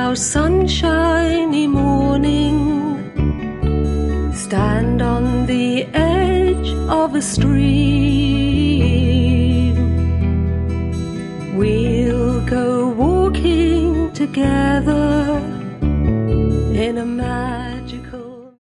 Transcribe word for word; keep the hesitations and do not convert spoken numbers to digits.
our sunshiny morning, stand on the edge of a stream. We'll go walking together in a mad